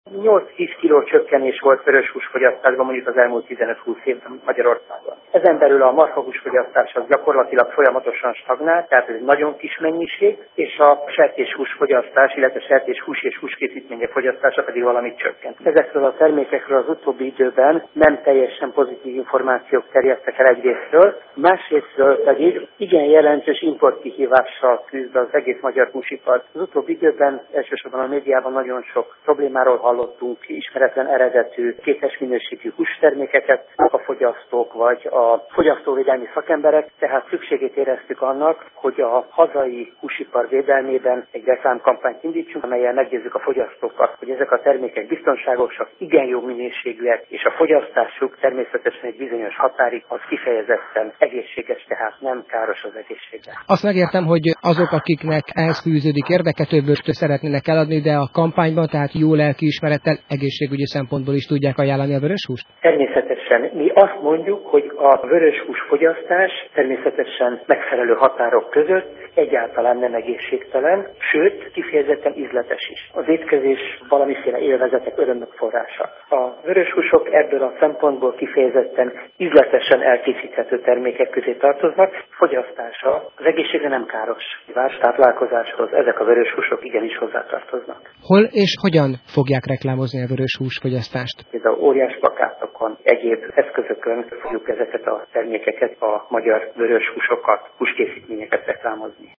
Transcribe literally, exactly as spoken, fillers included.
nyolc-tíz kiló csökkenés volt vöröshúsfogyasztásban mondjuk az elmúlt tizenöt-húsz évben Magyarországon. Ezen belül a marhahúsfogyasztás az gyakorlatilag folyamatosan stagnált, tehát ez egy nagyon kis mennyiség, és a sertéshúsfogyasztás, illetve sertéshús és húskészítmények fogyasztása pedig valamit csökkent. Ezekről a termékekről az utóbbi időben nem teljesen pozitív információk terjedtek el egyrésztről, másrésztről pedig igen jelentős importkihívással küzd az egész magyar húsipar. Az utóbbi időben elsősorban a médiában nagyon sok problémáról hallottunk, ismeretlen eredetű, kétes minőségű hústermékeket a fogyasztók vagy a fogyasztóvédelmi szakemberek, tehát szükségét éreztük annak, hogy a hazai húsipar védelmében egy reklámkampányt indítsunk, amellyel meggyőzzük a fogyasztókat, hogy ezek a termékek biztonságosak, igen jó minőségűek, és a fogyasztásuk természetesen egy bizonyos határig az kifejezetten egészséges, tehát nem káros az egészségre. Azt megértem, hogy azok, akiknek ehhez fűződik érdeke, több bőrt szeretnének eladni, de a kampányban, tehát jó lelkiismerettel, egészségügyi szempontból is tudják ajánlani a vöröshúst? Természetesen. Mi azt mondjuk, hogy a vöröshús fogyasztás természetesen megfelelő határok között egyáltalán nem egészségtelen, sőt, kifejezetten ízletes is. Az étkezés valamiféle élvezetek, örömök forrása. A vöröshúsok ebből a szempontból kifejezetten ízletesen elkészíthető termékek közé tartoznak, fogyasztása az egészségre nem káros. Vás táplálkozáshoz ezek a vöröshúsok igenis hozzátartoznak. Hol és hogyan fogják reklámozni a vöröshús fogyasztást? Ez a óriás plakátokon, egyéb eszközökön fogjuk ezeket a termékeket, a magyar vöröshúsokat, húskészítményeket reklámozni.